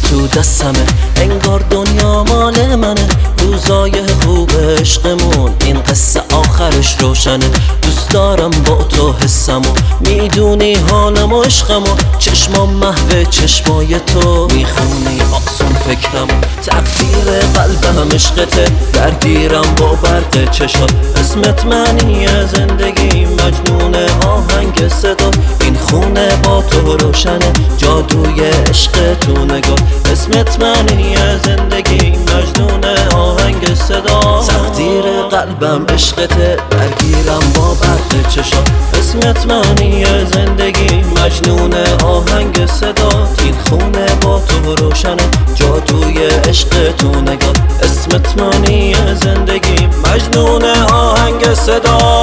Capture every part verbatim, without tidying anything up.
تو دستمه، انگار دنیا مال منه. روزای خوب عشقمون این قصه آخرش روشنه. دوست دارم با تو حسمو، میدونی حالم و عشقمو. چشمام محو چشمای تو، میخونی آسون فکرمو. تقدیر قلبم عشقته، درگیرم با برق چشات. اسمت معنی زندگی، مجنون آهنگ صدا. این خونه با تو روشنه، جادوی عشق تو نگاه. اسمت معنی زندگی، مجنون آهنگ صدا. تقدیر قلبم عشقته، درگیرم با برق چشات. اسمت معنی زندگی، مجنون آهنگ صدا. این خونه با تو روشنه، جادوی عشق تو نگاه. اسمت معنی زندگی، مجنون آهنگ صدا.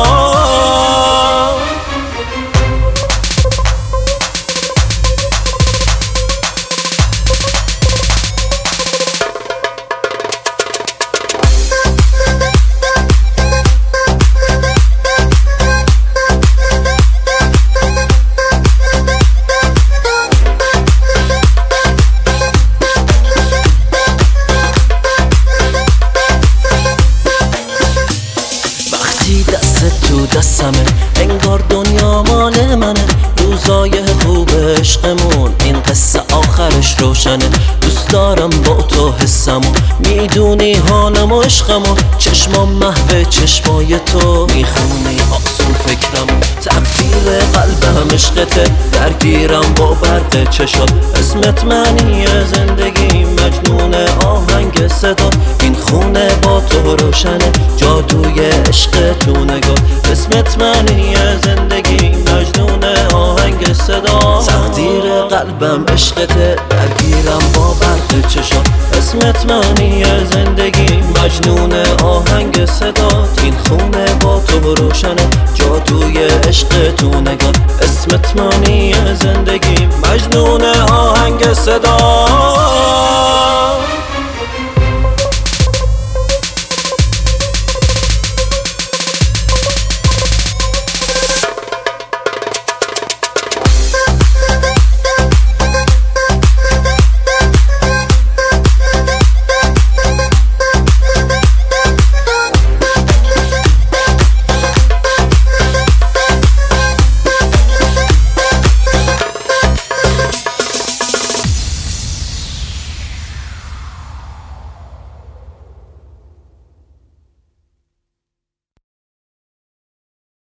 دست تو دستمه، انگار دنیا مال منه. روزای خوب عشقمون این قصه آخرش روشنه. دوست دارم با تو حسمو، میدونی حالم و عشقمو. چشمام محو چشمای تو، میخونی آسون فکرمو. تقدیر قلبم عشقته، درگیرم با برق چشات. اسمت معنی زندگی، مجنون آهنگ صدا. این خونه با تو روشنه، جادوی عشق تو نگاه. اسمت معنی زندگی، مجنون آهنگ صدا. تقدیر قلبم عشقته، درگیرم با برق چشات. اسمت معنی زندگی، مجنون آهنگ صدا. این خونه با تو روشنه، جادوی عشق تو نگاه. اسمت معنی زندگی، مجنون آهنگ صدا.